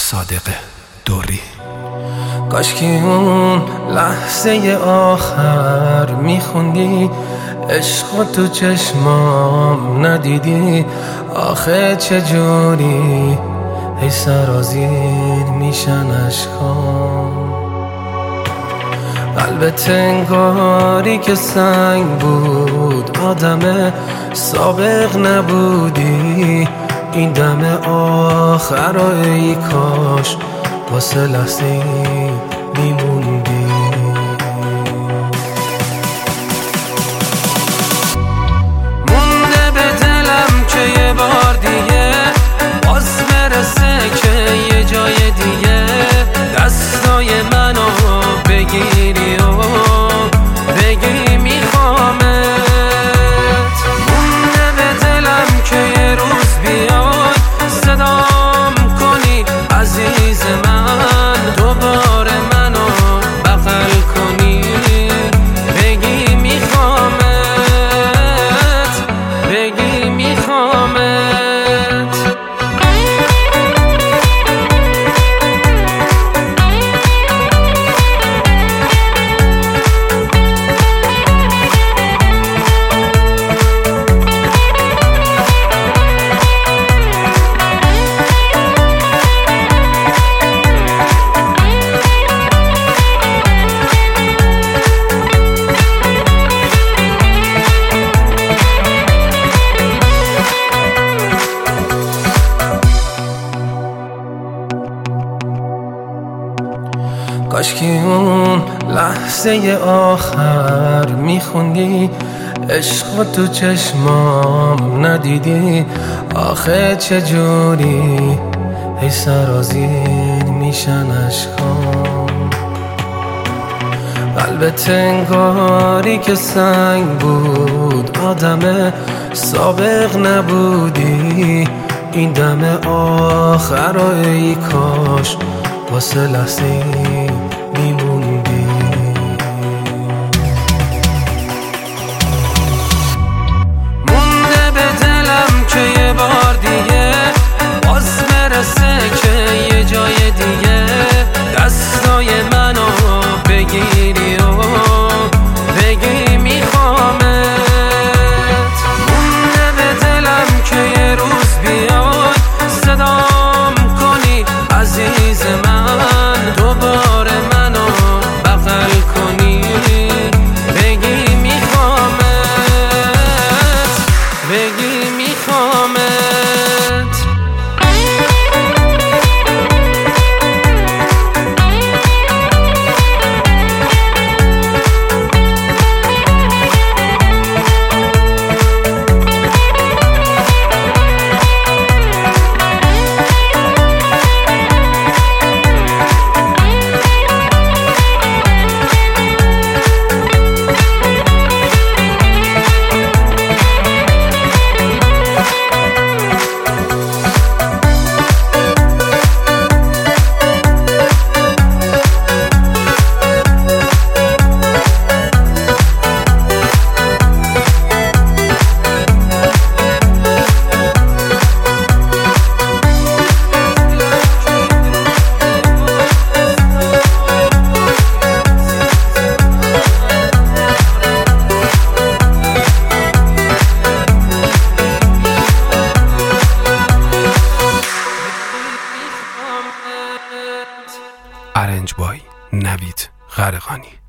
صادق دوری. کاشکی اون لحظه آخر میخوندی عشق تو چشمام ندیدی، آخه چجوری ای سرازیر میشن اشکام. قلبت انگاری که سنگ بود، آدم سابق نبودی، این دم آخر رو ای کاش واسه لحظه میموندی. مونده به دلم که یه بار دیگه باز برسه که یه جای دیگه دستای منو بگیری و بگی میخوامت. مونده به دلم که یه روز بیای صدام کنی عزیز من، دوباره منو بغل کنی بگی میخوامت، بگی میخوامت. کاشکی اون لحظه آخر میخوندی عشق تو چشمام ندیدی، آخه چجوری ای سرازیر میشن اشکام. قلبت انگاری که سنگ بود، آدم سابق نبودی، این دم آخر رو ای کاش واسه لحظه میموندی. مونده به دلم که یه بار دیگه باز برسه که یه جای دیگه دستای منو بگیری و بگی میخوامت. مونده به دلم که یه روز بیای صدام کنی عزیز من، دوباره منو بغل کنی بگی میخوامت، بگی میخوامت. ارنج بای نوید غرقانی.